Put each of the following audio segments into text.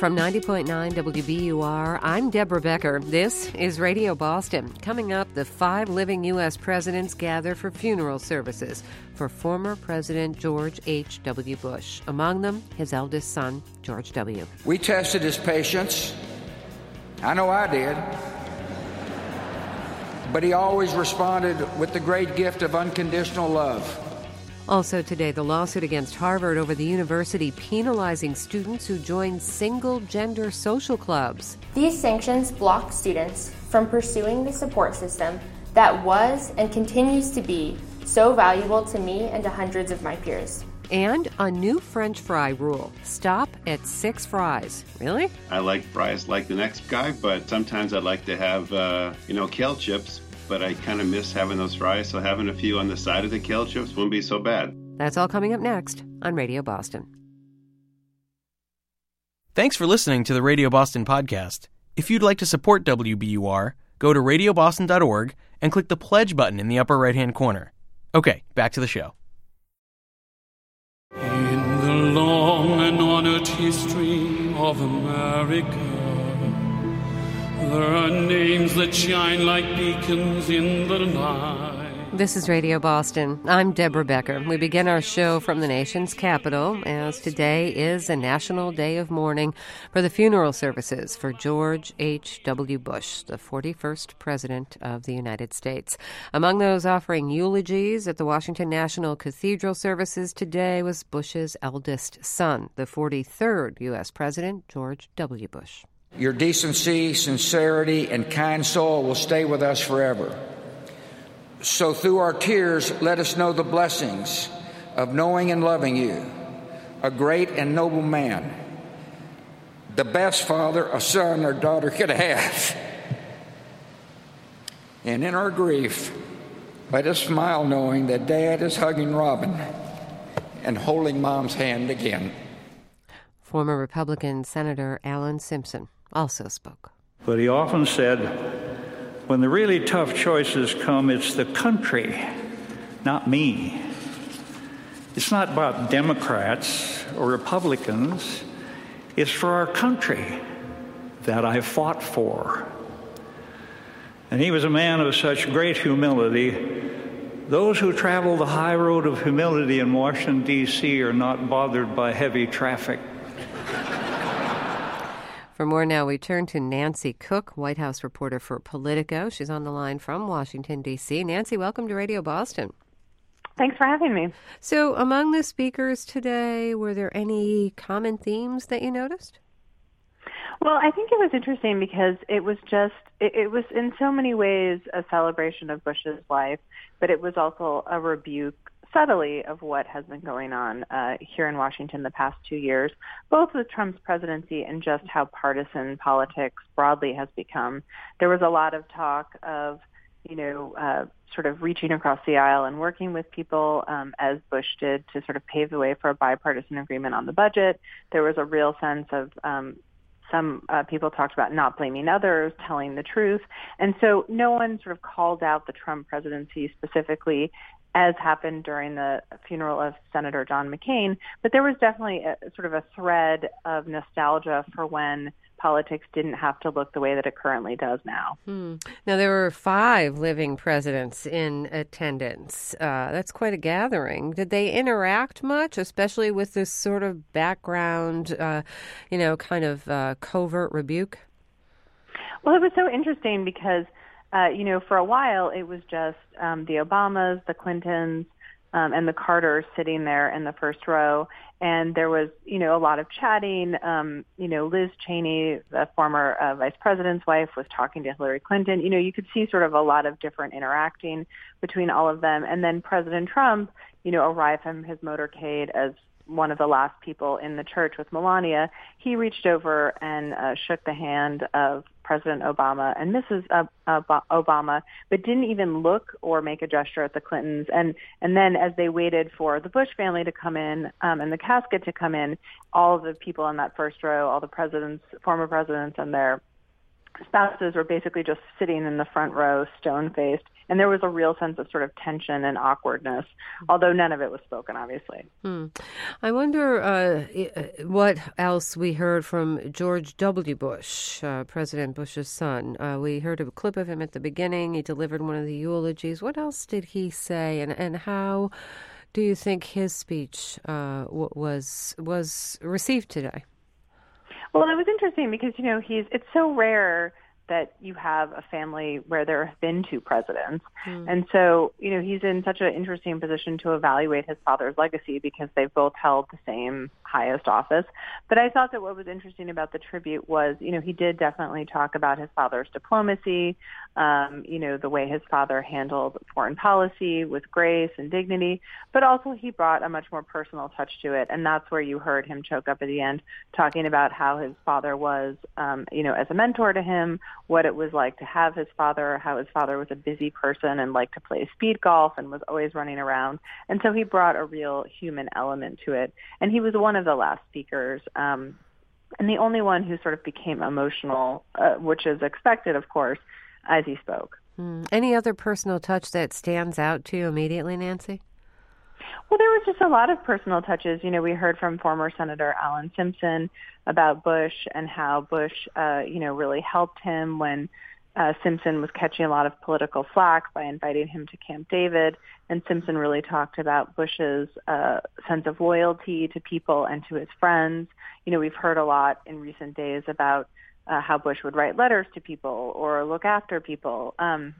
From 90.9 WBUR, I'm Deborah Becker. This is Radio Boston. Coming up, the 5 living U.S. presidents gather for funeral services for former President George H.W. Bush. Among them, his eldest son, George W. We tested his patience. I know I did. But he always responded with the great gift of unconditional love. Also today, the lawsuit against Harvard over the university penalizing students who join single-gender social clubs. These sanctions block students from pursuing the support system that was and continues to be so valuable to me and to hundreds of my peers. And a new French fry rule. Stop at 6 fries. Really? I like fries like the next guy, but sometimes I'd like to have, kale chips. But I kind of miss having those fries, so having a few on the side of the kale chips wouldn't be so bad. That's all coming up next on Radio Boston. Thanks for listening to the Radio Boston podcast. If you'd like to support WBUR, go to radioboston.org and click the pledge button in the upper right-hand corner. Okay, back to the show. In the long and honored history of America, there are names that shine like beacons in the night. This is Radio Boston. I'm Deborah Becker. We begin our show from the nation's capital, as today is a national day of mourning for the funeral services for George H.W. Bush, the 41st President of the United States. Among those offering eulogies at the Washington National Cathedral services today was Bush's eldest son, the 43rd U.S. President, George W. Bush. Your decency, sincerity, and kind soul will stay with us forever. So through our tears, let us know the blessings of knowing and loving you, a great and noble man, the best father a son or daughter could have. And in our grief, let us smile knowing that Dad is hugging Robin and holding Mom's hand again. Former Republican Senator Alan Simpson also spoke. But he often said, when the really tough choices come, it's the country, not me. It's not about Democrats or Republicans. It's for our country that I fought for. And he was a man of such great humility. Those who travel the high road of humility in Washington, D.C. are not bothered by heavy traffic. For more now, we turn to Nancy Cook, White House reporter for Politico. She's on the line from Washington, D.C. Nancy, welcome to Radio Boston. Thanks for having me. So among the speakers today, were there any common themes that you noticed? Well, I think it was interesting because it was in so many ways a celebration of Bush's life, but it was also a rebuke subtly of what has been going on here in Washington the past 2 years, both with Trump's presidency and just how partisan politics broadly has become. There was a lot of talk of, sort of reaching across the aisle and working with people as Bush did to sort of pave the way for a bipartisan agreement on the budget. There was a real sense of some people talked about not blaming others, telling the truth. And so no one sort of called out the Trump presidency specifically, as happened during the funeral of Senator John McCain. But there was definitely sort of a thread of nostalgia for when politics didn't have to look the way that it currently does now. Now, there were 5 living presidents in attendance. That's quite a gathering. Did they interact much, especially with this sort of background, covert rebuke? Well, it was so interesting because for a while, it was just the Obamas, the Clintons, and the Carters sitting there in the first row. And there was, a lot of chatting. Liz Cheney, the former vice president's wife, was talking to Hillary Clinton. You could see sort of a lot of different interacting between all of them. And then President Trump, arrived from his motorcade as one of the last people in the church with Melania. He reached over and shook the hand of President Obama and Mrs. Obama, but didn't even look or make a gesture at the Clintons. And then as they waited for the Bush family to come in and the casket to come in, all of the people in that first row, all the presidents, former presidents and their spouses were basically just sitting in the front row, stone-faced, and there was a real sense of sort of tension and awkwardness, although none of it was spoken, obviously. I wonder what else we heard from George W. Bush, President Bush's son. We heard a clip of him at the beginning. He delivered one of the eulogies. What else did he say, and how do you think his speech was received today? Well, it was interesting because, it's so rare that you have a family where there have been two presidents. And so, he's in such an interesting position to evaluate his father's legacy because they've both held the same highest office. But I thought that what was interesting about the tribute was, he did definitely talk about his father's diplomacy, the way his father handled foreign policy with grace and dignity, but also he brought a much more personal touch to it. And that's where you heard him choke up at the end, talking about how his father was, as a mentor to him, what it was like to have his father, how his father was a busy person and liked to play speed golf and was always running around. And so he brought a real human element to it. And he was one of the last speakers, and the only one who sort of became emotional, which is expected, of course, as he spoke. Any other personal touch that stands out to you immediately, Nancy? Well, there was just a lot of personal touches. We heard from former Senator Alan Simpson about Bush and how Bush, really helped him when Simpson was catching a lot of political flack by inviting him to Camp David. And Simpson really talked about Bush's sense of loyalty to people and to his friends. We've heard a lot in recent days about how Bush would write letters to people or look after people.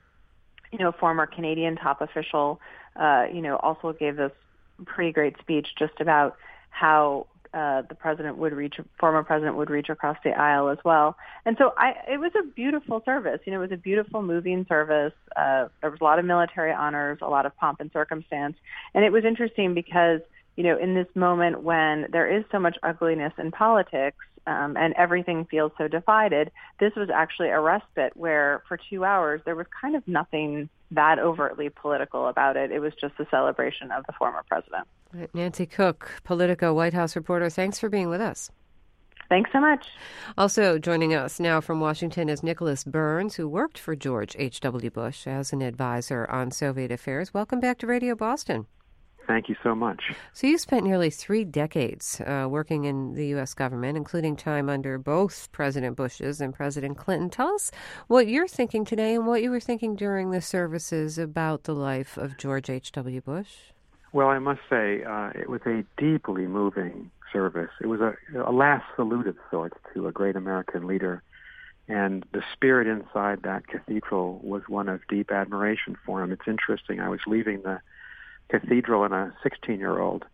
A former Canadian top official, also gave this pretty great speech just about how the former president would reach across the aisle as well. And so it was a beautiful service. It was a beautiful, moving service. There was a lot of military honors, a lot of pomp and circumstance. And it was interesting because, in this moment when there is so much ugliness in politics, and everything feels so divided, this was actually a respite where for 2 hours there was kind of nothing that overtly political about it. It was just a celebration of the former president. Nancy Cook, Politico White House reporter, thanks for being with us. Thanks so much. Also joining us now from Washington is Nicholas Burns, who worked for George H.W. Bush as an advisor on Soviet affairs. Welcome back to Radio Boston. Thank you so much. So you spent nearly 3 decades working in the U.S. government, including time under both President Bush's and President Clinton. Tell us what you're thinking today and what you were thinking during the services about the life of George H.W. Bush. Well, I must say it was a deeply moving service. It was a last salute of sorts to a great American leader, and the spirit inside that cathedral was one of deep admiration for him. It's interesting. I was leaving the cathedral, and a 16-year-old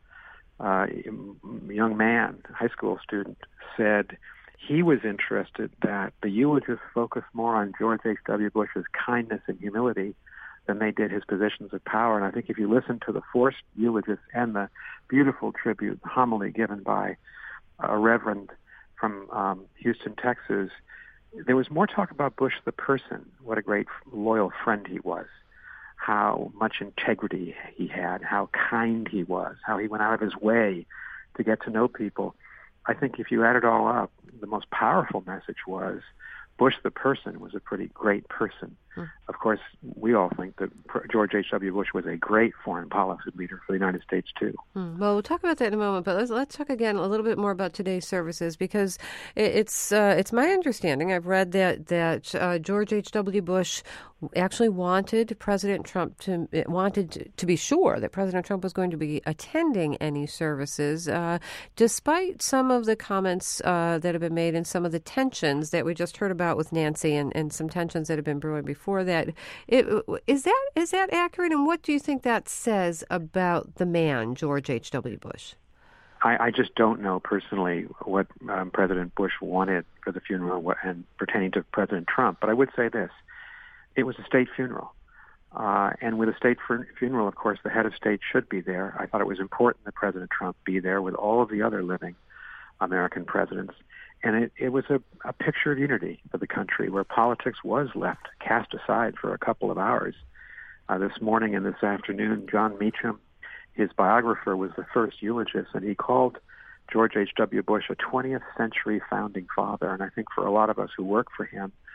young man, high school student, said he was interested that the eulogists focused more on George H.W. Bush's kindness and humility than they did his positions of power. And I think if you listen to the forced eulogist and the beautiful tribute homily given by a reverend from Houston, Texas, there was more talk about Bush the person, what a great loyal friend he was, how much integrity he had, how kind he was, how he went out of his way to get to know people. I think if you add it all up, the most powerful message was Bush the person was a pretty great person. Of course, we all think that George H.W. Bush was a great foreign policy leader for the United States, too. Well, we'll talk about that in a moment, but let's talk again a little bit more about today's services, because it's my understanding, I've read that George H.W. Bush actually wanted President Trump to be sure that President Trump was going to be attending any services, despite some of the comments that have been made and some of the tensions that we just heard about with Nancy and some tensions that have been brewing before that. Is that accurate, and what do you think that says about the man, George H.W. Bush? I just don't know personally what President Bush wanted for the funeral and pertaining to President Trump, but I would say this. It was a state funeral. And with a state funeral, of course, the head of state should be there. I thought it was important that President Trump be there with all of the other living American presidents. And it was a picture of unity for the country where politics was left, cast aside for a couple of hours. This morning and this afternoon, John Meacham, his biographer, was the first eulogist, and he called George H.W. Bush a 20th century founding father. And I think for a lot of us who work for him,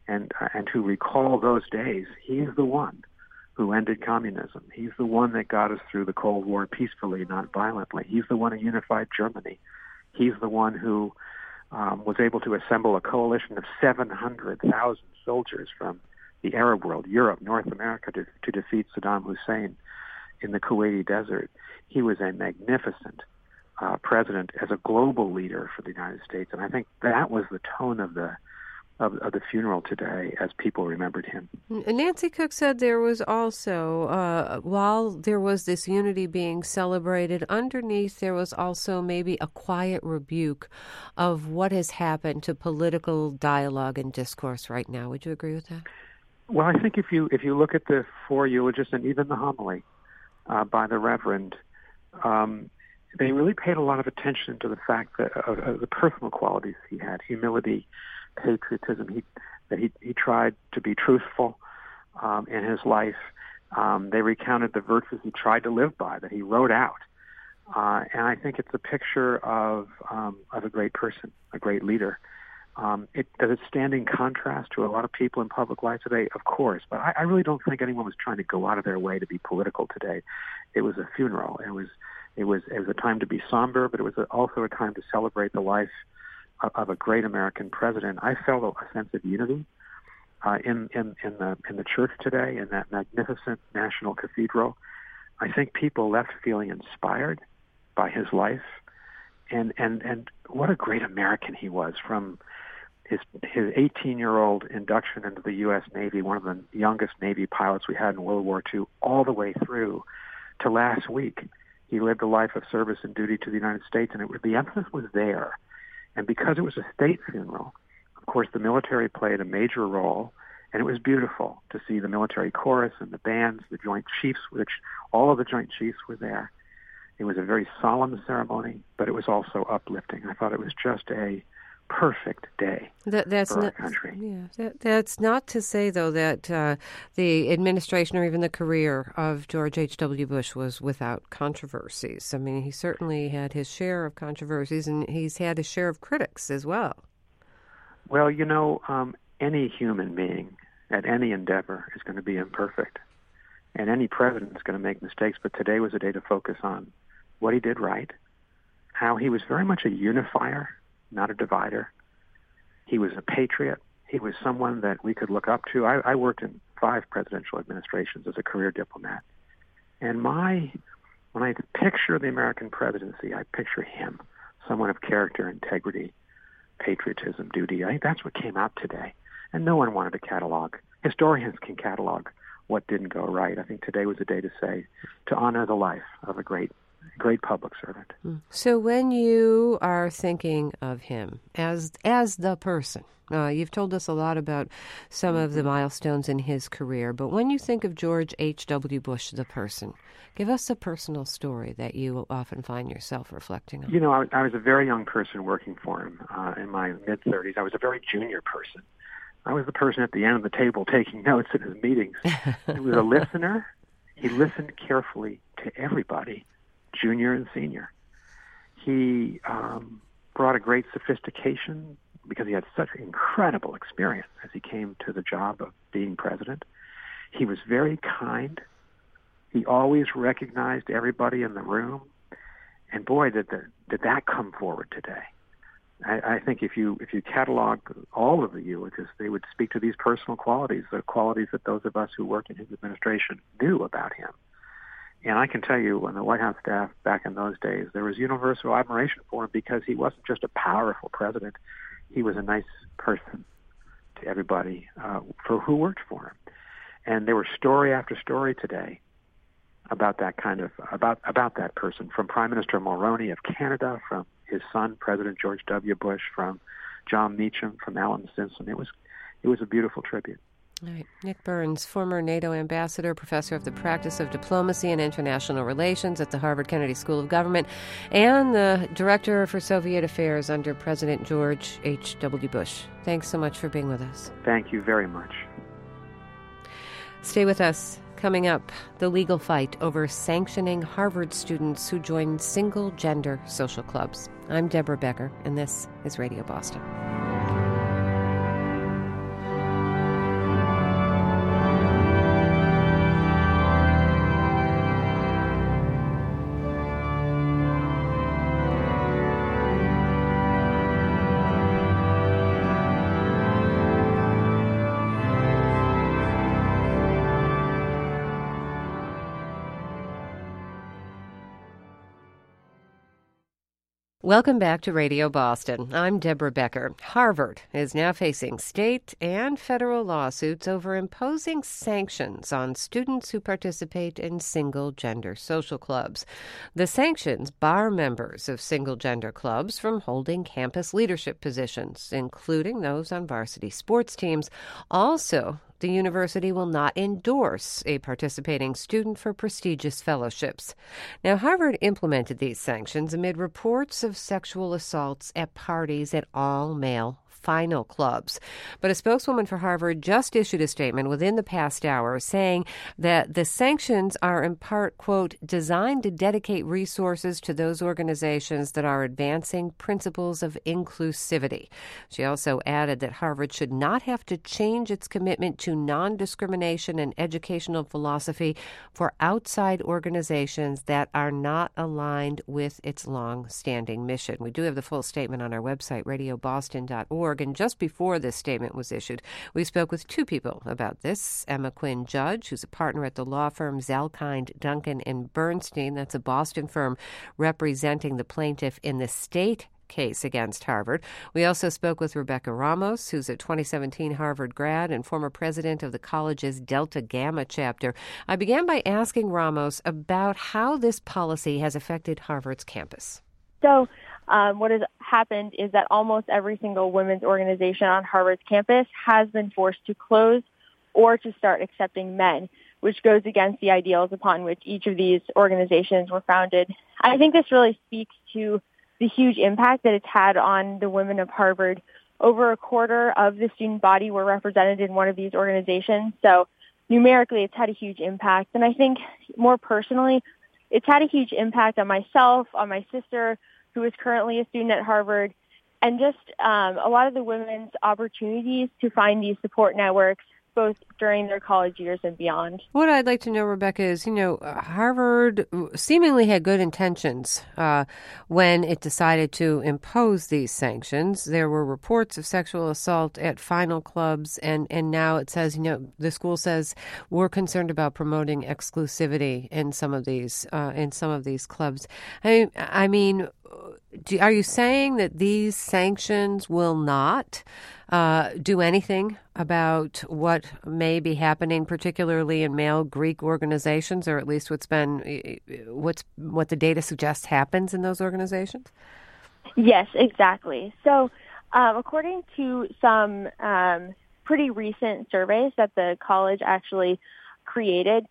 and to recall those days. He's the one who ended communism. He's the one that got us through the Cold War peacefully, not violently. He's the one who unified Germany. He's the one who was able to assemble a coalition of 700,000 soldiers from the Arab world, Europe, North America, to defeat Saddam Hussein in the Kuwaiti desert. He was a magnificent president as a global leader for the United States, and I think that was the tone of the funeral today as people remembered him. Nancy Cook said there was also, while there was this unity being celebrated, underneath there was also maybe a quiet rebuke of what has happened to political dialogue and discourse right now. Would you agree with that? Well, I think if you look at the four eulogists and even the homily by the Reverend, they really paid a lot of attention to the fact that of the personal qualities he had: humility, patriotism. He tried to be truthful in his life. They recounted the virtues he tried to live by, that he wrote out, and I think it's a picture of a great person, a great leader. Does it stand in contrast to a lot of people in public life today? Of course, but I really don't think anyone was trying to go out of their way to be political today. It was a funeral. It was a time to be somber, but it was also a time to celebrate the life of a great American president. I felt a sense of unity in the church today, in that magnificent National Cathedral. I think people left feeling inspired by his life, and what a great American he was, from his 18-year-old induction into the U.S. Navy, one of the youngest Navy pilots we had in World War II, all the way through to last week. He lived a life of service and duty to the United States, and the emphasis was there. And because it was a state funeral, of course, the military played a major role, and it was beautiful to see the military chorus and the bands, the Joint Chiefs, which all of the Joint Chiefs were there. It was a very solemn ceremony, but it was also uplifting. I thought it was just a perfect day for our country. Yeah, that's not to say, though, that the administration or even the career of George H.W. Bush was without controversies. I mean, he certainly had his share of controversies, and he's had his share of critics as well. Well, any human being at any endeavor is going to be imperfect, and any president is going to make mistakes, but today was a day to focus on what he did right, how he was very much a unifier, not a divider. He was a patriot. He was someone that we could look up to. I worked in 5 presidential administrations as a career diplomat. And when I picture the American presidency, I picture him, someone of character, integrity, patriotism, duty. I think that's what came out today. And no one wanted to catalog. Historians can catalog what didn't go right. I think today was a day to honor the life of a great public servant. So when you are thinking of him as the person, you've told us a lot about some of the milestones in his career, but when you think of George H.W. Bush, the person, give us a personal story that you often find yourself reflecting on. I was a very young person working for him in my mid-30s. I was a very junior person. I was the person at the end of the table taking notes at his meetings. He was a listener. He listened carefully to everybody, junior and senior. He brought a great sophistication because he had such incredible experience as he came to the job of being president. He was very kind. He always recognized everybody in the room. And boy, did that come forward today. I think if you catalog all of the eulogists, they would speak to these personal qualities, the qualities that those of us who worked in his administration knew about him. And I can tell you, when the White House staff back in those days, there was universal admiration for him because he wasn't just a powerful president. He was a nice person to everybody for who worked for him. And there were story after story today about that about that person, from Prime Minister Mulroney of Canada, from his son, President George W. Bush, from John Meacham, from Alan Simpson. It was a beautiful tribute. All right. Nick Burns, former NATO ambassador, professor of the practice of diplomacy and international relations at the Harvard Kennedy School of Government, and the director for Soviet affairs under President George H.W. Bush. Thanks so much for being with us. Thank you very much. Stay with us. Coming up, the legal fight over sanctioning Harvard students who join single-gender social clubs. I'm Deborah Becker, and this is Radio Boston. Welcome back to Radio Boston. I'm Deborah Becker. Harvard is now facing state and federal lawsuits over imposing sanctions on students who participate in single-gender social clubs. The sanctions bar members of single-gender clubs from holding campus leadership positions, including those on varsity sports teams. Also, the university will not endorse a participating student for prestigious fellowships. Now, Harvard implemented these sanctions amid reports of sexual assaults at parties at all-male final clubs. But a spokeswoman for Harvard just issued a statement within the past hour saying that the sanctions are in part, quote, designed to dedicate resources to those organizations that are advancing principles of inclusivity. She also added that Harvard should not have to change its commitment to non-discrimination and educational philosophy for outside organizations that are not aligned with its long-standing mission. We do have the full statement on our website, radioboston.org. And just before this statement was issued, we spoke with two people about this. Emma Quinn Judge, who's a partner at the law firm Zalkind, Duncan & Bernstein. That's a Boston firm representing the plaintiff in the state case against Harvard. We also spoke with Rebecca Ramos, who's a 2017 Harvard grad and former president of the college's Delta Gamma chapter. I began by asking Ramos about how this policy has affected Harvard's campus. So what has happened is that almost every single women's organization on Harvard's campus has been forced to close or to start accepting men, which goes against the ideals upon which each of these organizations were founded. I think this really speaks to the huge impact that it's had on the women of Harvard. Over a quarter of the student body were represented in one of these organizations. So numerically, it's had a huge impact. And I think more personally, it's had a huge impact on myself, on my sister, who is currently a student at Harvard, and just a lot of the women's opportunities to find these support networks, both during their college years and beyond. What I'd like to know, Rebecca, is, Harvard seemingly had good intentions when it decided to impose these sanctions. There were reports of sexual assault at final clubs, and now it says, the school says we're concerned about promoting exclusivity in some of these clubs. I mean, are you saying that these sanctions will not do anything about what may be happening, particularly in male Greek organizations, or at least what the data suggests happens in those organizations? Yes, exactly. So, according to some pretty recent surveys that the college actually created,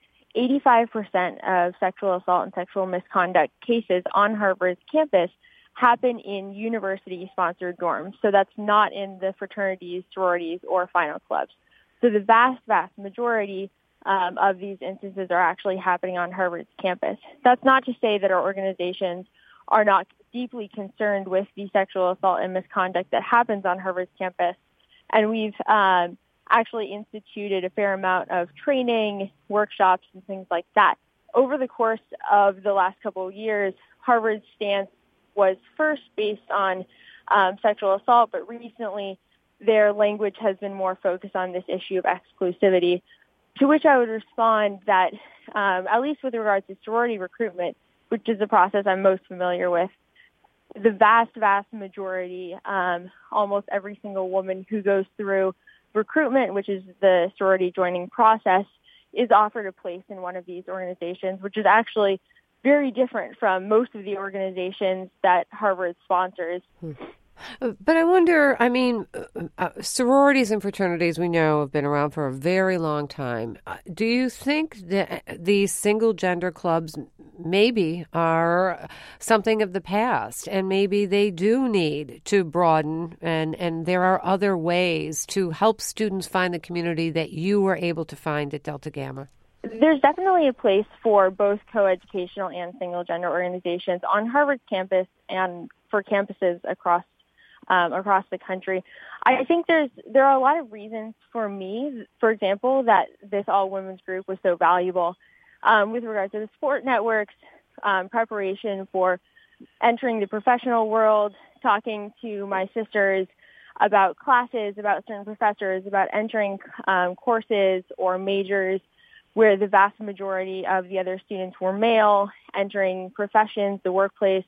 85% of sexual assault and sexual misconduct cases on Harvard's campus happen in university-sponsored dorms. So that's not in the fraternities, sororities, or final clubs. So the vast, vast majority of these instances are actually happening on Harvard's campus. That's not to say that our organizations are not deeply concerned with the sexual assault and misconduct that happens on Harvard's campus. And we've actually instituted a fair amount of training, workshops, and things like that. Over the course of the last couple of years, Harvard's stance was first based on sexual assault, but recently their language has been more focused on this issue of exclusivity, to which I would respond that, at least with regards to sorority recruitment, which is the process I'm most familiar with, the vast, vast majority, almost every single woman who goes through recruitment, which is the sorority joining process, is offered a place in one of these organizations, which is actually very different from most of the organizations that Harvard sponsors. But I wonder, sororities and fraternities, we know, have been around for a very long time. Do you think that these single-gender clubs maybe are something of the past, and maybe they do need to broaden, and there are other ways to help students find the community that you were able to find at Delta Gamma? There's definitely a place for both coeducational and single-gender organizations on Harvard's campus and for campuses across the country. I think there are a lot of reasons for me, for example, that this all-women's group was so valuable with regards to the sport networks, preparation for entering the professional world, talking to my sisters about classes, about certain professors, about entering courses or majors where the vast majority of the other students were male, entering professions, the workplace,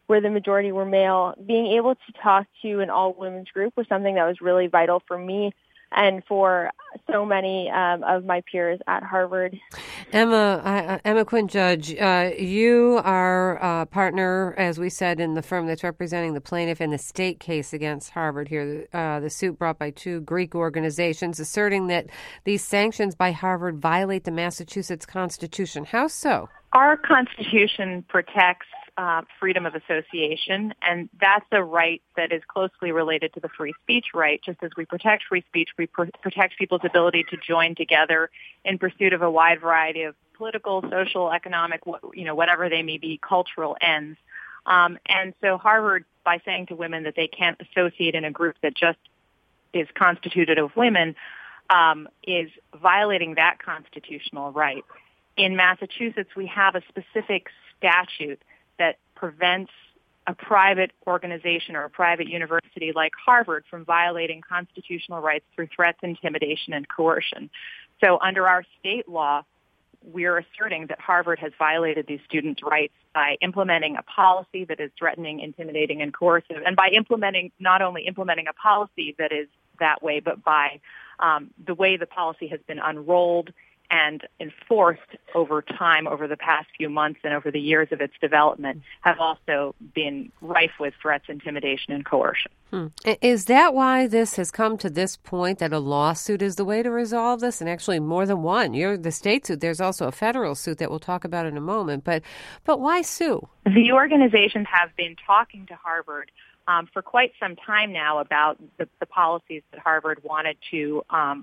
where the majority were male, being able to talk to an all-women's group was something that was really vital for me and for so many of my peers at Harvard. Emma Quinn Judge, you are a partner, as we said, in the firm that's representing the plaintiff in the state case against Harvard here, the suit brought by two Greek organizations asserting that these sanctions by Harvard violate the Massachusetts Constitution. How so? Our Constitution protects freedom of association, and that's a right that is closely related to the free speech right. Just as we protect free speech, we protect people's ability to join together in pursuit of a wide variety of political, social, economic, whatever they may be, cultural ends. And so Harvard, by saying to women that they can't associate in a group that just is constituted of women, is violating that constitutional right. In Massachusetts, we have a specific statute that prevents a private organization or a private university like Harvard from violating constitutional rights through threats, intimidation, and coercion. So under our state law, we're asserting that Harvard has violated these students' rights by implementing a policy that is threatening, intimidating, and coercive, and by not only implementing a policy that is that way, but by the way the policy has been unrolled and enforced over time, over the past few months and over the years of its development, have also been rife with threats, intimidation, and coercion. Is that why this has come to this point, that a lawsuit is the way to resolve this? And actually more than one. You're the state suit. There's also a federal suit that we'll talk about in a moment. But why sue? The organizations have been talking to Harvard for quite some time now about the policies that Harvard wanted to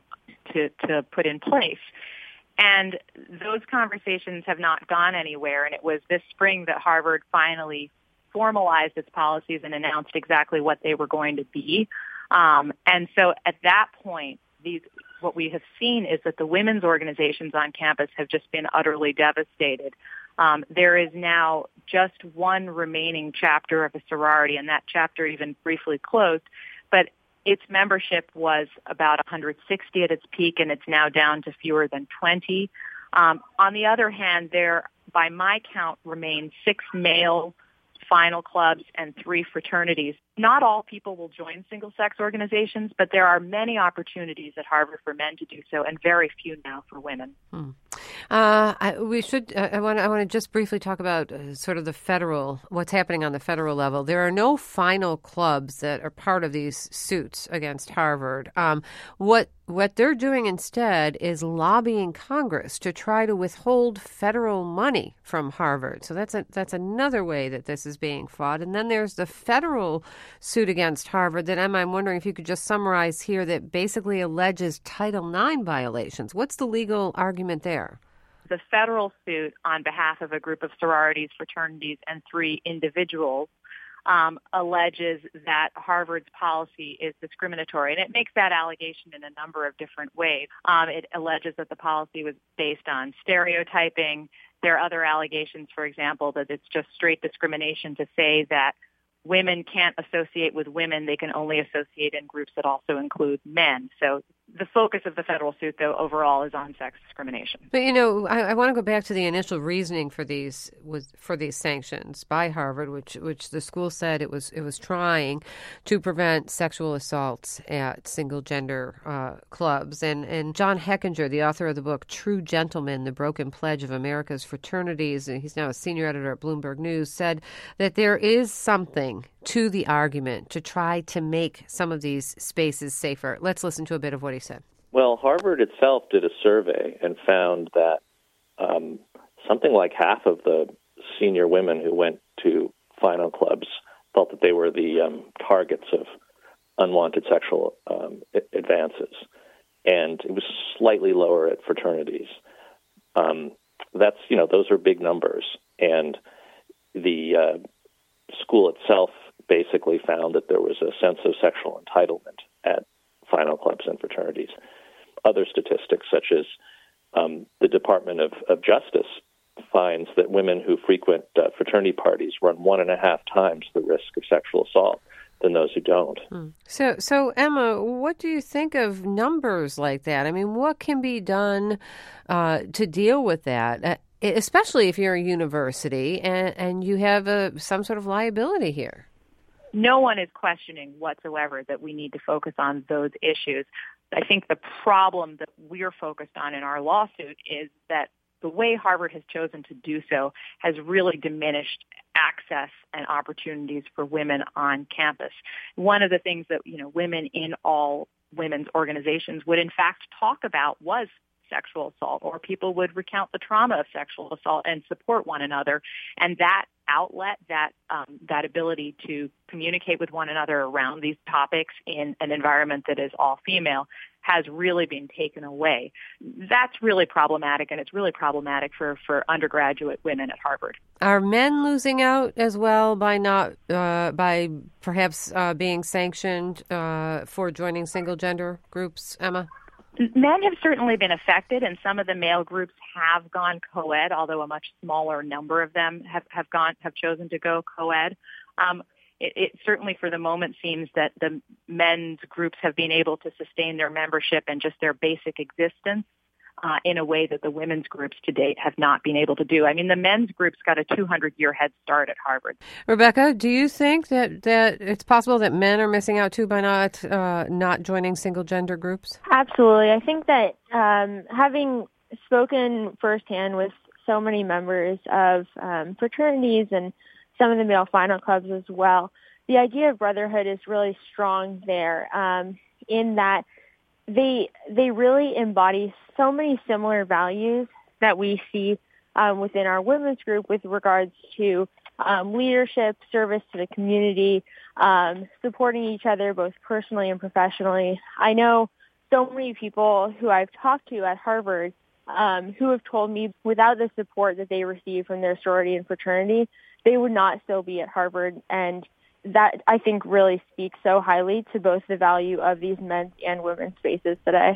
put in place. And those conversations have not gone anywhere, and it was this spring that Harvard finally formalized its policies and announced exactly what they were going to be. And so at that point, what we have seen is that the women's organizations on campus have just been utterly devastated. There is now just one remaining chapter of a sorority, and that chapter even briefly closed, but its membership was about 160 at its peak, and it's now down to fewer than 20. On the other hand, there, by my count, remain 6 male final clubs and 3 fraternities. Not all people will join single-sex organizations, but there are many opportunities at Harvard for men to do so, and very few now for women. I want to just briefly talk about sort of what's happening on the federal level. There are no final clubs that are part of these suits against Harvard. What they're doing instead is lobbying Congress to try to withhold federal money from Harvard. So that's another way that this is being fought. And then there's the federal suit against Harvard that, Emma, I'm wondering if you could just summarize here, that basically alleges Title IX violations. What's the legal argument there? The federal suit on behalf of a group of sororities, fraternities, and 3 individuals alleges that Harvard's policy is discriminatory, and it makes that allegation in a number of different ways. It alleges that the policy was based on stereotyping. There are other allegations, for example, that it's just straight discrimination to say that women can't associate with women. They can only associate in groups that also include men. So the focus of the federal suit, though, overall is on sex discrimination. But, I want to go back to the initial reasoning for these sanctions by Harvard, which the school said it was trying to prevent sexual assaults at single-gender clubs. And John Heckinger, the author of the book True Gentlemen, The Broken Pledge of America's Fraternities, and he's now a senior editor at Bloomberg News, said that there is something to the argument to try to make some of these spaces safer. Let's listen to a bit of what he said. Well, Harvard itself did a survey and found that something like half of the senior women who went to final clubs felt that they were the targets of unwanted sexual advances. And it was slightly lower at fraternities. Those are big numbers. And the school itself basically found that there was a sense of sexual entitlement at final clubs and fraternities. Other statistics, such as the Department of Justice, finds that women who frequent fraternity parties run 1.5 times the risk of sexual assault than those who don't. So Emma, what do you think of numbers like that? I mean, what can be done to deal with that? especially if you're a university and you have some sort of liability here. No one is questioning whatsoever that we need to focus on those issues. I think the problem that we're focused on in our lawsuit is that the way Harvard has chosen to do so has really diminished access and opportunities for women on campus. One of the things that, women in all women's organizations would in fact talk about was sexual assault, or people would recount the trauma of sexual assault and support one another. And that outlet, that ability to communicate with one another around these topics in an environment that is all female has really been taken away. That's really problematic, and it's really problematic for undergraduate women at Harvard. Are men losing out as well by perhaps being sanctioned for joining single-gender groups, Emma? Men have certainly been affected, and some of the male groups have gone co-ed, although a much smaller number of them have chosen to go co-ed. It certainly for the moment seems that the men's groups have been able to sustain their membership and just their basic existence in a way that the women's groups to date have not been able to do. I mean, the men's groups got a 200-year head start at Harvard. Rebecca, do you think that it's possible that men are missing out too by not joining single-gender groups? Absolutely. I think that having spoken firsthand with so many members of fraternities and some of the male final clubs as well, the idea of brotherhood is really strong there in that they really embody so many similar values that we see within our women's group with regards to leadership, service to the community, supporting each other both personally and professionally. I know so many people who I've talked to at Harvard who have told me without the support that they receive from their sorority and fraternity, they would not still be at Harvard. And that, I think, really speaks so highly to both the value of these men's and women's spaces today.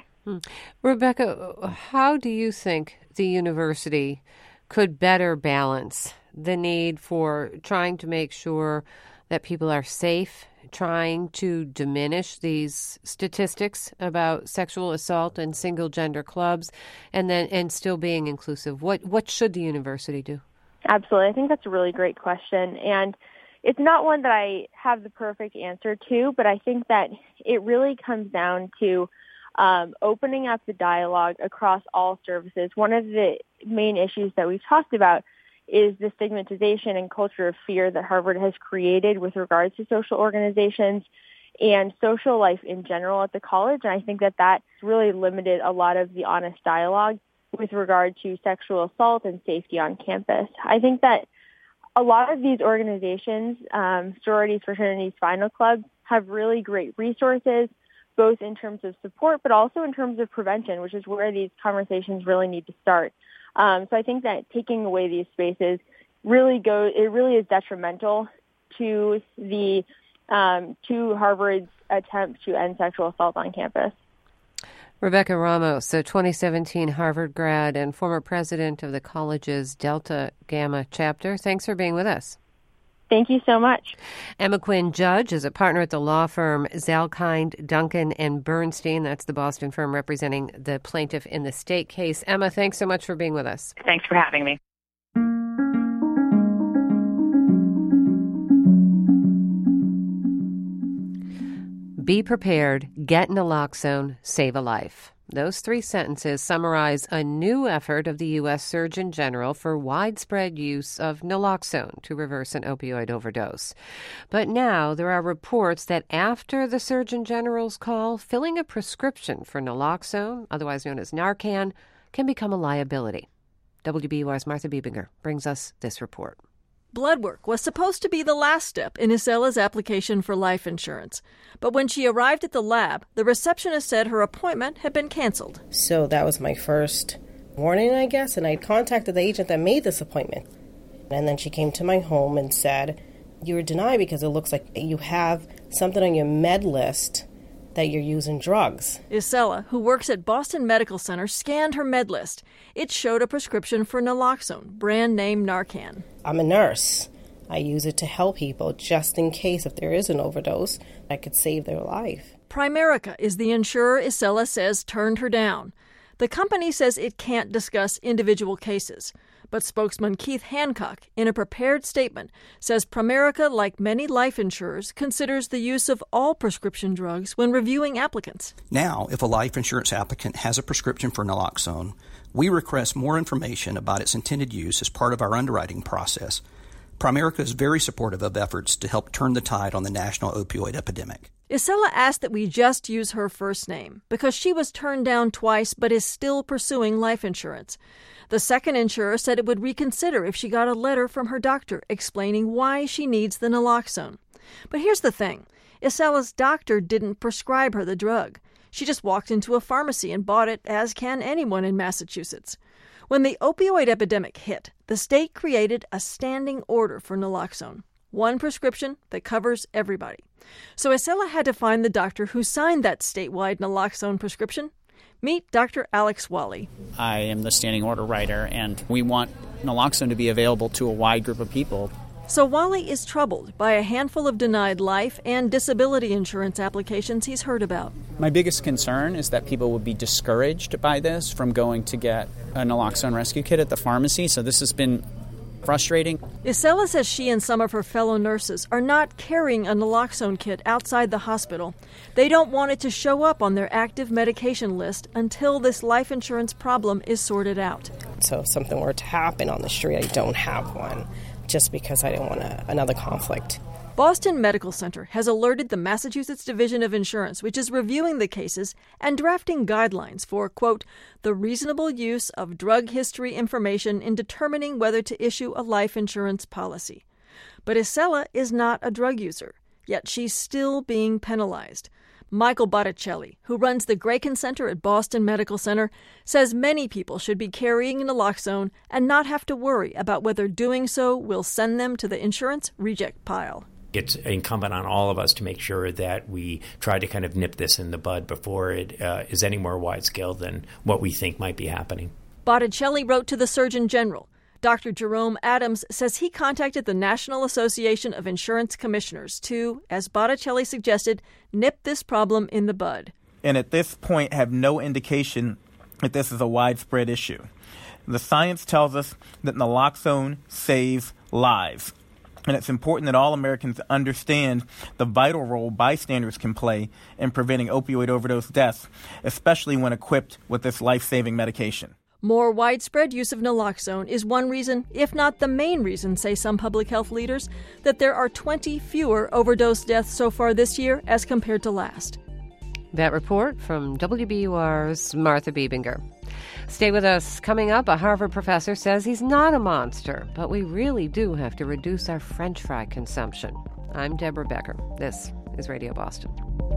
Rebecca, how do you think the university could better balance the need for trying to make sure that people are safe, trying to diminish these statistics about sexual assault and single-gender clubs, and still being inclusive? What should the university do? Absolutely. I think that's a really great question. And it's not one that I have the perfect answer to, but I think that it really comes down to opening up the dialogue across all services. One of the main issues that we've talked about is the stigmatization and culture of fear that Harvard has created with regards to social organizations and social life in general at the college. And I think that that's really limited a lot of the honest dialogue with regard to sexual assault and safety on campus. I think that a lot of these organizations, sororities, fraternities, final clubs, have really great resources, both in terms of support, but also in terms of prevention, which is where these conversations really need to start. So I think that taking away these spaces really is detrimental to Harvard's attempt to end sexual assault on campus. Rebecca Ramos, a 2017 Harvard grad and former president of the college's Delta Gamma chapter. Thanks for being with us. Thank you so much. Emma Quinn Judge is a partner at the law firm Zalkind, Duncan, and Bernstein. That's the Boston firm representing the plaintiff in the state case. Emma, thanks so much for being with us. Thanks for having me. Be prepared, get naloxone, save a life. Those three sentences summarize a new effort of the U.S. Surgeon General for widespread use of naloxone to reverse an opioid overdose. But now there are reports that after the Surgeon General's call, filling a prescription for naloxone, otherwise known as Narcan, can become a liability. WBUR's Martha Biebinger brings us this report. Blood work was supposed to be the last step in Isella's application for life insurance. But when she arrived at the lab, the receptionist said her appointment had been canceled. So that was my first warning, I guess, and I contacted the agent that made this appointment. And then she came to my home and said, "You were denied because it looks like you have something on your med list that you're using drugs." Isella, who works at Boston Medical Center, scanned her med list. It showed a prescription for naloxone, brand name Narcan. I'm a nurse. I use it to help people just in case if there is an overdose, I could save their life. Primerica is the insurer Isella says turned her down. The company says it can't discuss individual cases, but spokesman Keith Hancock, in a prepared statement, says Pramerica, like many life insurers, considers the use of all prescription drugs when reviewing applicants. Now, if a life insurance applicant has a prescription for naloxone, we request more information about its intended use as part of our underwriting process. Pramerica is very supportive of efforts to help turn the tide on the national opioid epidemic. Isela asked that we just use her first name because she was turned down twice but is still pursuing life insurance. The second insurer said it would reconsider if she got a letter from her doctor explaining why she needs the naloxone. But here's the thing. Isela's doctor didn't prescribe her the drug. She just walked into a pharmacy and bought it, as can anyone in Massachusetts. When the opioid epidemic hit, the state created a standing order for naloxone. One prescription that covers everybody. So Isela had to find the doctor who signed that statewide naloxone prescription. Meet Dr. Alex Wally. I am the standing order writer, and we want naloxone to be available to a wide group of people. So Wally is troubled by a handful of denied life and disability insurance applications he's heard about. My biggest concern is that people would be discouraged by this from going to get a naloxone rescue kit at the pharmacy, so this has been frustrating. Isela says she and some of her fellow nurses are not carrying a naloxone kit outside the hospital. They don't want it to show up on their active medication list until this life insurance problem is sorted out. So if something were to happen on the street, I don't have one, just because I didn't want another conflict. Boston Medical Center has alerted the Massachusetts Division of Insurance, which is reviewing the cases and drafting guidelines for, quote, the reasonable use of drug history information in determining whether to issue a life insurance policy. But Isela is not a drug user, yet she's still being penalized. Michael Botticelli, who runs the Grayken Center at Boston Medical Center, says many people should be carrying naloxone and not have to worry about whether doing so will send them to the insurance reject pile. It's incumbent on all of us to make sure that we try to kind of nip this in the bud before it is any more wide-scale than what we think might be happening. Botticelli wrote to the Surgeon General. Dr. Jerome Adams says he contacted the National Association of Insurance Commissioners to, as Botticelli suggested, nip this problem in the bud. And at this point have no indication that this is a widespread issue. The science tells us that naloxone saves lives. And it's important that all Americans understand the vital role bystanders can play in preventing opioid overdose deaths, especially when equipped with this life-saving medication. More widespread use of naloxone is one reason, if not the main reason, say some public health leaders, that there are 20 fewer overdose deaths so far this year as compared to last. That report from WBUR's Martha Biebinger. Stay with us. Coming up, a Harvard professor says he's not a monster, but we really do have to reduce our French fry consumption. I'm Deborah Becker. This is Radio Boston.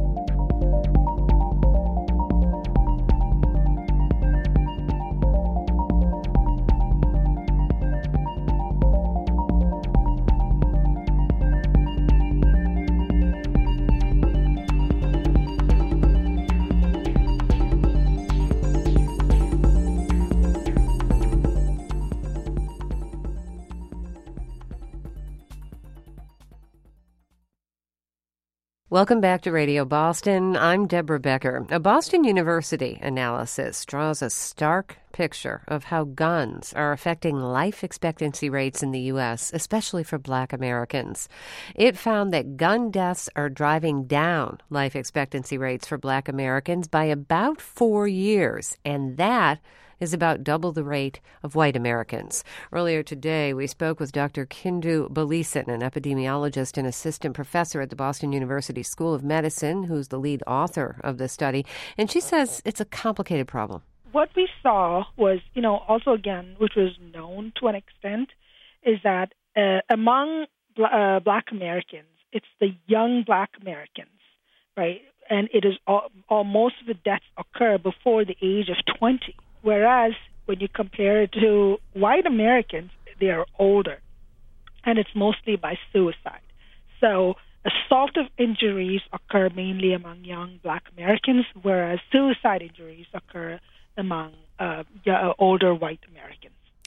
Welcome back to Radio Boston. I'm Deborah Becker. A Boston University analysis draws a stark picture of how guns are affecting life expectancy rates in the U.S., especially for Black Americans. It found that gun deaths are driving down life expectancy rates for Black Americans by about 4 years, and that is about double the rate of white Americans. Earlier today, we spoke with Dr. Kindu Baleason, an epidemiologist and assistant professor at the Boston University School of Medicine, who's the lead author of the study, and she says it's a complicated problem. What we saw was, also again, which was known to an extent, is that among Black Americans, it's the young Black Americans, right? And it is most of the deaths occur before the age of 20. Whereas when you compare it to white Americans, they are older, and it's mostly by suicide. So assaultive injuries occur mainly among young Black Americans, whereas suicide injuries occur among older white Americans.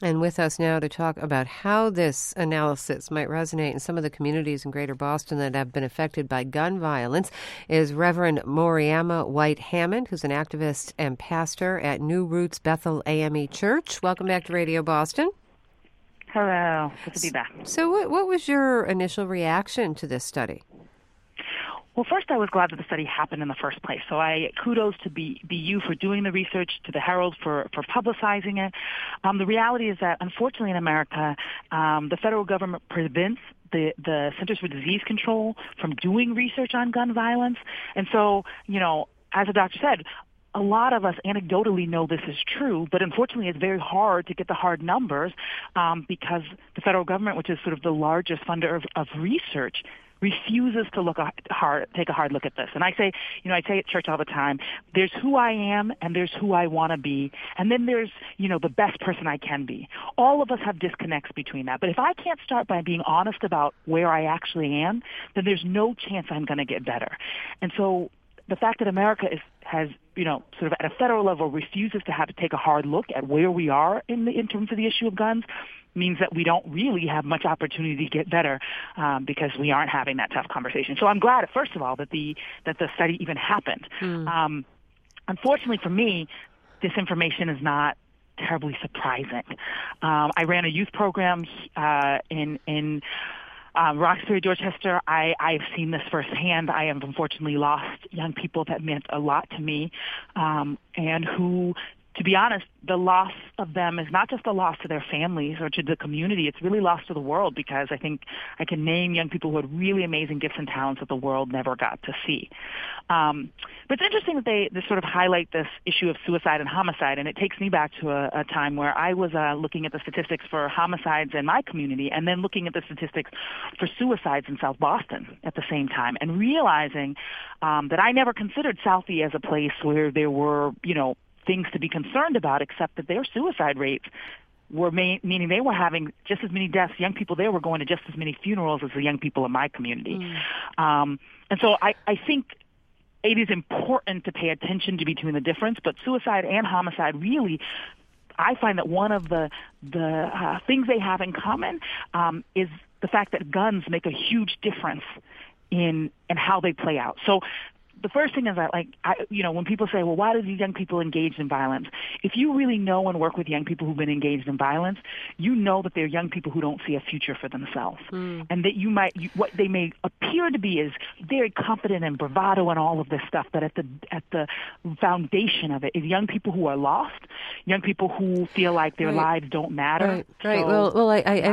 And with us now to talk about how this analysis might resonate in some of the communities in Greater Boston that have been affected by gun violence is Reverend Moriama White Hammond, who's an activist and pastor at New Roots Bethel AME Church. Welcome back to Radio Boston. Hello. Good to be back. So what was your initial reaction to this study? Well, first, I was glad that the study happened in the first place. So kudos to BU for doing the research, to the Herald for publicizing it. The reality is that, unfortunately, in America, the federal government prevents the Centers for Disease Control from doing research on gun violence. And so, as the doctor said, a lot of us anecdotally know this is true, but unfortunately it's very hard to get the hard numbers because the federal government, which is sort of the largest funder of research, refuses to take a hard look at this. And I say at church all the time, there's who I am and there's who I want to be. And then there's, the best person I can be. All of us have disconnects between that. But if I can't start by being honest about where I actually am, then there's no chance I'm going to get better. And so the fact that America has sort of at a federal level refuses to have to take a hard look at where we are in terms of the issue of guns means that we don't really have much opportunity to get better because we aren't having that tough conversation. So I'm glad, first of all, that the study even happened. Unfortunately for me, this information is not terribly surprising. I ran a youth program in Roxbury, Dorchester. I've seen this firsthand. I have unfortunately lost young people that meant a lot to me, and who, to be honest, the loss of them is not just a loss to their families or to the community. It's really lost to the world, because I think I can name young people who had really amazing gifts and talents that the world never got to see. But it's interesting that they sort of highlight this issue of suicide and homicide, and it takes me back to a time where I was looking at the statistics for homicides in my community and then looking at the statistics for suicides in South Boston at the same time, and realizing that I never considered Southie as a place where there were, things to be concerned about, except that their suicide rates were meaning they were having just as many deaths. Young people there were going to just as many funerals as the young people in my community. And so I think it is important to pay attention to between the difference, but suicide and homicide really, I find that one of the things they have in common is the fact that guns make a huge difference in how they play out. So the first thing is that, when people say, well, why do these young people engage in violence? If you really know and work with young people who've been engaged in violence, you know that they're young people who don't see a future for themselves. And that what they may appear to be is very competent and bravado and all of this stuff, but at the foundation of it is young people who are lost, young people who feel like their lives don't matter. Right. So,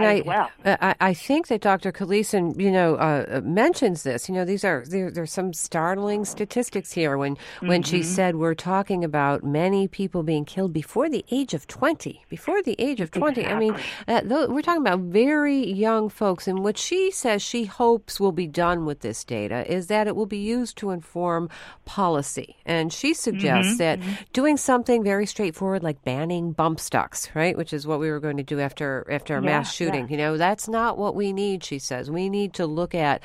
I think that Dr. Kaleeson, mentions this. There's some startling statistics here when she said we're talking about many people being killed before the age of 20. Exactly. I mean, we're talking about very young folks, and what she says she hopes will be done with this data is that it will be used to inform policy. And she suggests that doing something very straightforward like banning bump stocks, right, which is what we were going to do after a mass shooting. That's not what we need, she says. We need to look at,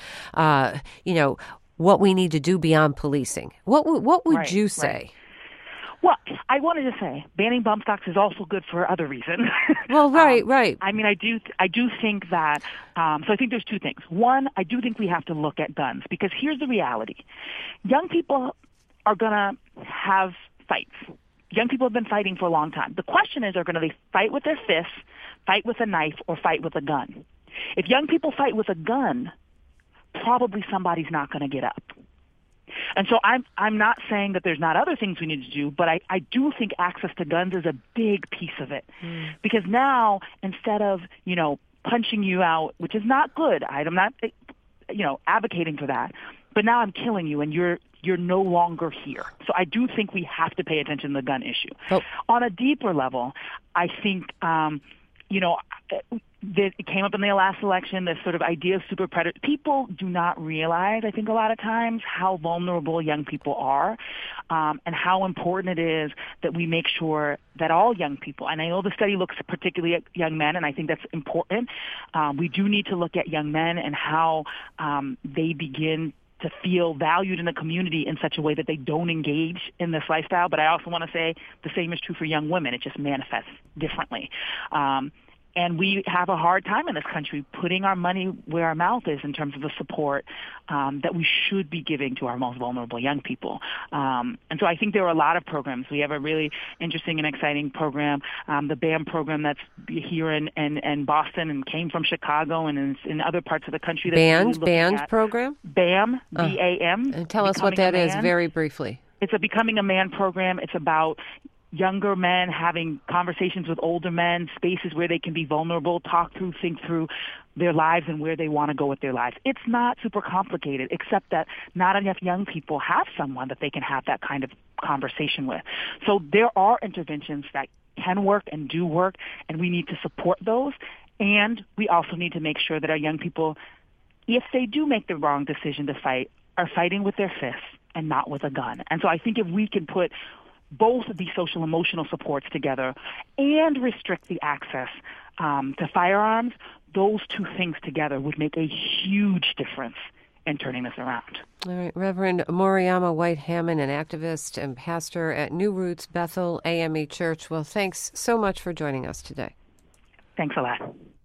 what we need to do beyond policing. What would you say? Right. Well, I wanted to say banning bump stocks is also good for other reasons. Well, right. I mean, I do think that. So I think there's two things. One, I do think we have to look at guns, because here's the reality: young people are gonna have fights. Young people have been fighting for a long time. The question is, are they fight with their fists, fight with a knife, or fight with a gun? If young people fight with a gun, probably somebody's not going to get up. And so I'm not saying that there's not other things we need to do, but I do think access to guns is a big piece of it. Because now, instead of, punching you out, which is not good, I'm not, advocating for that, but now I'm killing you and you're no longer here. So I do think we have to pay attention to the gun issue. On a deeper level, I think, it came up in the last election, this sort of idea of super predator. People do not realize, I think a lot of times, how vulnerable young people are, and how important it is that we make sure that all young people, and I know the study looks particularly at young men, and I think that's important. We do need to look at young men and how they begin feel valued in the community in such a way that they don't engage in this lifestyle. But I also want to say the same is true for young women. It just manifests differently. And we have a hard time in this country putting our money where our mouth is in terms of the support that we should be giving to our most vulnerable young people. And so I think there are a lot of programs. We have a really interesting and exciting program, the BAM program that's here in Boston and came from Chicago and in other parts of the country. Band program? BAM, B-A-M. And tell us what that is very briefly. It's a Becoming a Man program. It's about younger men having conversations with older men, spaces where they can be vulnerable, think through their lives and where they want to go with their lives. It's not super complicated, except that not enough young people have someone that they can have that kind of conversation with. So there are interventions that can work and do work, and we need to support those. And we also need to make sure that our young people, if they do make the wrong decision to fight, are fighting with their fists and not with a gun. And so I think if we can put both of these social emotional supports together and restrict the access to firearms, those two things together would make a huge difference in turning this around. All right, Reverend Moriyama White-Hammond, an activist and pastor at New Roots Bethel AME Church. Well, thanks so much for joining us today. Thanks a lot.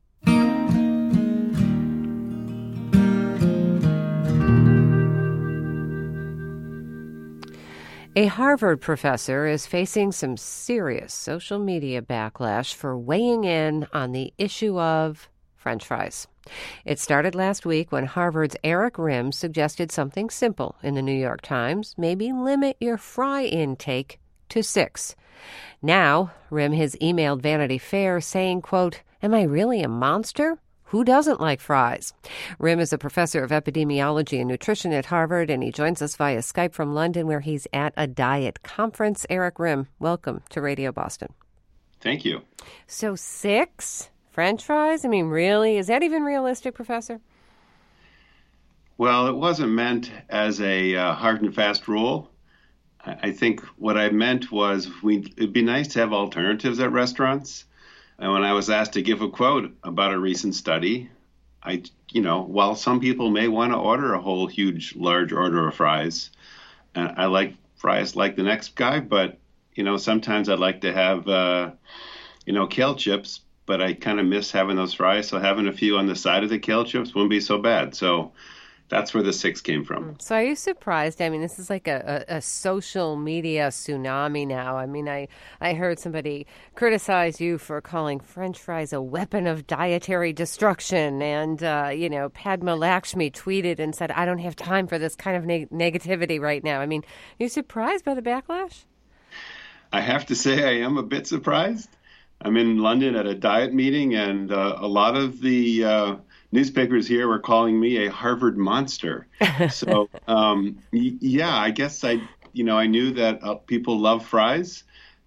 A Harvard professor is facing some serious social media backlash for weighing in on the issue of French fries. It started last week when Harvard's Eric Rimm suggested something simple in the New York Times: maybe limit your fry intake to 6. Now, Rimm has emailed Vanity Fair saying, quote, "Am I really a monster? Who doesn't like fries?" Rimm is a professor of epidemiology and nutrition at Harvard, and he joins us via Skype from London, where he's at a diet conference. Eric Rimm, welcome to Radio Boston. Thank you. So 6 French fries? I mean, really? Is that even realistic, Professor? Well, it wasn't meant as a hard and fast rule. I think what I meant was it'd be nice to have alternatives at restaurants. And when I was asked to give a quote about a recent study, while some people may want to order a whole huge, large order of fries, and I like fries like the next guy, but, sometimes I'd like to have, kale chips, but I kind of miss having those fries. So having a few on the side of the kale chips wouldn't be so bad. So that's where the 6 came from. So are you surprised? I mean, this is like a social media tsunami now. I mean, I heard somebody criticize you for calling French fries a weapon of dietary destruction. And, Padma Lakshmi tweeted and said, "I don't have time for this kind of negativity right now." I mean, are you surprised by the backlash? I have to say I am a bit surprised. I'm in London at a diet meeting, and a lot of the newspapers here were calling me a Harvard monster. So, I guess I knew that people love fries.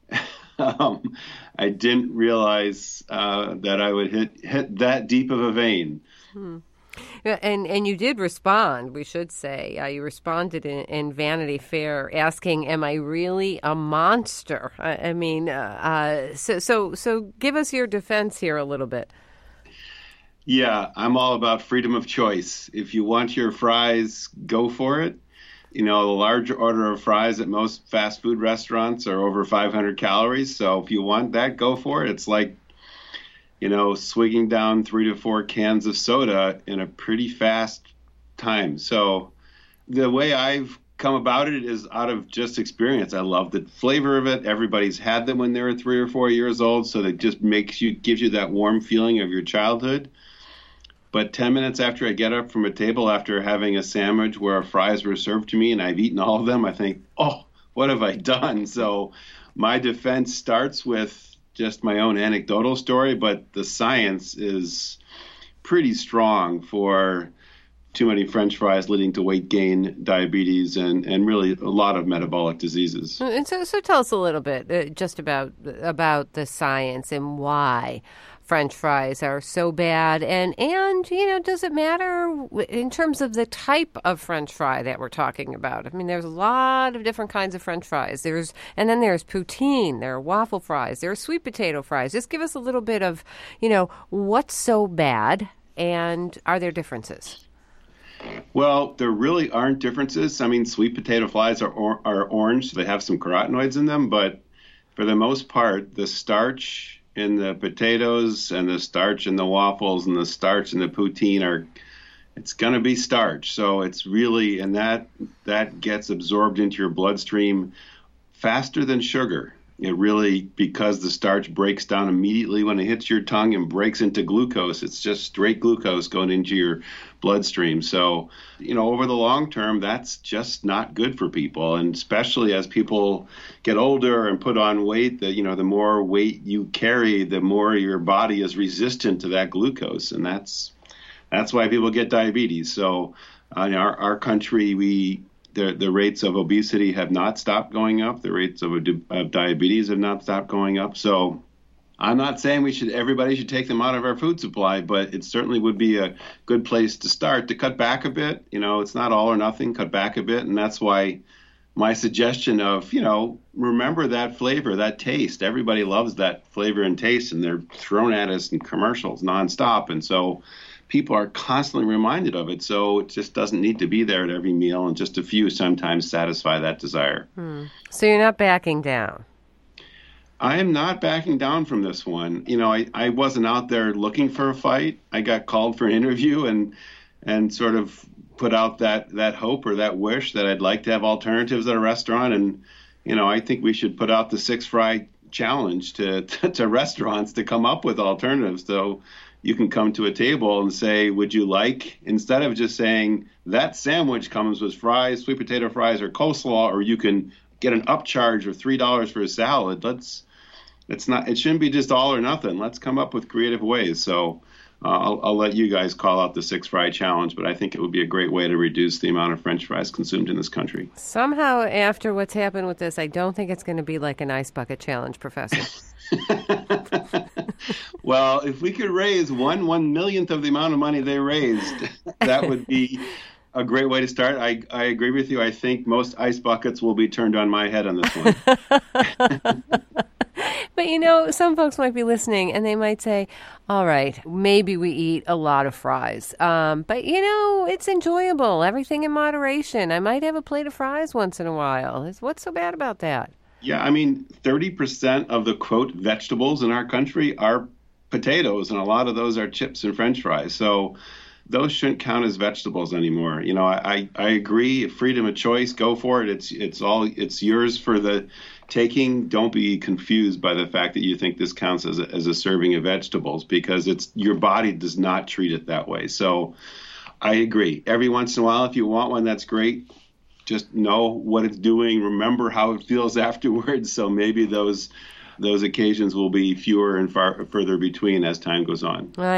I didn't realize that I would hit that deep of a vein. And you did respond, we should say. You responded in Vanity Fair asking, "Am I really a monster?" So give us your defense here a little bit. Yeah, I'm all about freedom of choice. If you want your fries, go for it. A large order of fries at most fast food restaurants are over 500 calories. So if you want that, go for it. It's like, swigging down 3 to 4 cans of soda in a pretty fast time. So the way I've come about it is out of just experience. I love the flavor of it. Everybody's had them when they were 3 or 4 years old. So that just gives you that warm feeling of your childhood. But 10 minutes after I get up from a table after having a sandwich where fries were served to me and I've eaten all of them, I think, oh, what have I done? So my defense starts with just my own anecdotal story, but the science is pretty strong for too many French fries leading to weight gain, diabetes, and really a lot of metabolic diseases. And so tell us a little bit just about the science and why French fries are so bad, and does it matter in terms of the type of French fry that we're talking about? I mean, there's a lot of different kinds of French fries. There's poutine, there are waffle fries, there are sweet potato fries. Just give us a little bit of, what's so bad, and are there differences? Well, there really aren't differences. I mean, sweet potato flies are orange, so they have some carotenoids in them, but for the most part, the starch in the potatoes and the starch in the waffles and the starch in the poutine it's going to be starch. So it's really, and that gets absorbed into your bloodstream faster than sugar. It really, because the starch breaks down immediately when it hits your tongue and breaks into glucose. It's just straight glucose going into your bloodstream. So, over the long term, that's just not good for people. And especially as people get older and put on weight, the more weight you carry, the more your body is resistant to that glucose. And that's why people get diabetes. So in our country, the rates of obesity have not stopped going up. The rates of diabetes have not stopped going up. So I'm not saying everybody should take them out of our food supply, but it certainly would be a good place to start to cut back a bit. It's not all or nothing, cut back a bit. And that's why my suggestion of, remember that flavor, that taste. Everybody loves that flavor and taste, and they're thrown at us in commercials nonstop. And so people are constantly reminded of it, so it just doesn't need to be there at every meal, and just a few sometimes satisfy that desire. So you're not backing down? I am not backing down from this one. I wasn't out there looking for a fight. I got called for an interview and sort of put out that hope or that wish that I'd like to have alternatives at a restaurant, and I think we should put out the 6 fry challenge to restaurants to come up with alternatives. So you can come to a table and say, would you like, instead of just saying that sandwich comes with fries, sweet potato fries, or coleslaw, or you can get an upcharge of $3 for a salad. It shouldn't be just all or nothing. Let's come up with creative ways. So I'll let you guys call out the 6 fry challenge, but I think it would be a great way to reduce the amount of French fries consumed in this country. Somehow, after what's happened with this, I don't think it's going to be like an ice bucket challenge, Professor. Well, if we could raise 1/1,000,000th of the amount of money they raised, that would be a great way to start. I agree with you. I think most ice buckets will be turned on my head on this one. But, some folks might be listening and they might say, all right, maybe we eat a lot of fries. But, it's enjoyable. Everything in moderation. I might have a plate of fries once in a while. What's so bad about that? Yeah, 30% of the, quote, vegetables in our country are potatoes, and a lot of those are chips and French fries. So those shouldn't count as vegetables anymore. I agree. Freedom of choice, go for it. It's yours for the taking. Don't be confused by the fact that you think this counts as a serving of vegetables, because your body does not treat it that way. So I agree. Every once in a while, if you want one, that's great. Just know what it's doing. Remember how it feels afterwards. So maybe those occasions will be fewer and further between as time goes on. Now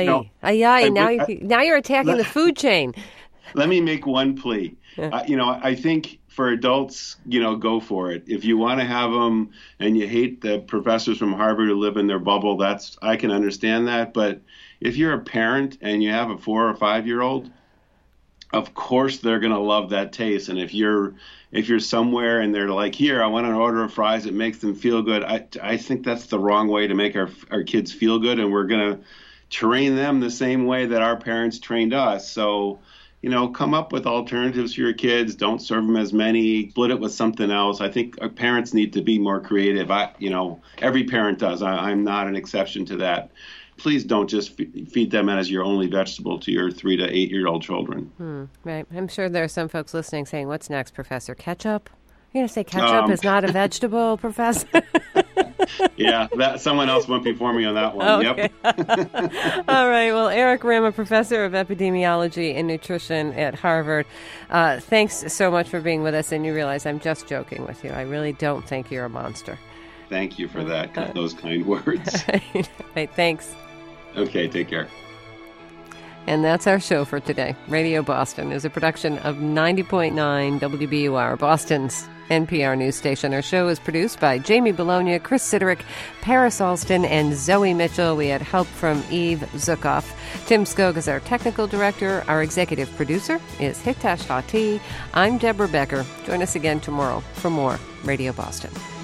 you're attacking the food chain. Let me make one plea. I think for adults, go for it. If you want to have them and you hate the professors from Harvard who live in their bubble, I can understand that. But if you're a parent and you have a 4 or 5-year-old, of course they're going to love that taste. And if you're somewhere and they're like, here, I want an order of fries, it makes them feel good. I think that's the wrong way to make our kids feel good. And we're going to train them the same way that our parents trained us. So, come up with alternatives for your kids. Don't serve them as many. Split it with something else. I think our parents need to be more creative. Every parent does. I'm not an exception to that. Please don't just feed them as your only vegetable to your 3 to 8-year-old children. Right. I'm sure there are some folks listening saying, what's next, Professor? Ketchup? You're going to say ketchup is not a vegetable, Professor? Yeah, someone else went before me on that one. Okay. Yep. All right. Well, Eric Rim, a professor of epidemiology and nutrition at Harvard, thanks so much for being with us. And you realize I'm just joking with you. I really don't think you're a monster. Thank you for that. Those kind words. Right. Thanks. Okay, take care. And that's our show for today. Radio Boston is a production of 90.9 WBUR, Boston's NPR news station. Our show is produced by Jamie Bologna, Chris Siderick, Paris Alston, and Zoe Mitchell. We had help from Eve Zukoff. Tim Skog is our technical director. Our executive producer is Hitesh Hati. I'm Deborah Becker. Join us again tomorrow for more Radio Boston.